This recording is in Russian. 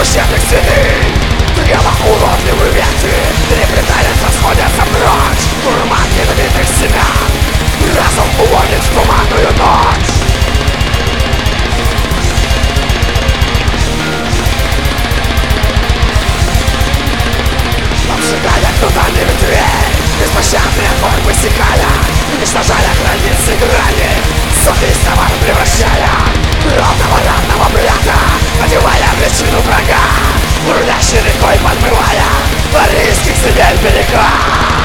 священных стены. Древо уродливые ветви переплетаются, сходятся прочь. Дурман ядовитых семян, разум уводит в туманную ночь. Обжигая крутами ветвей, беспощадный огонь высекая, уничтожая границы грани, сухий товар превращая ровного брата, одевая в личину врага, бурлящей рекой подмывая арийских земель берега.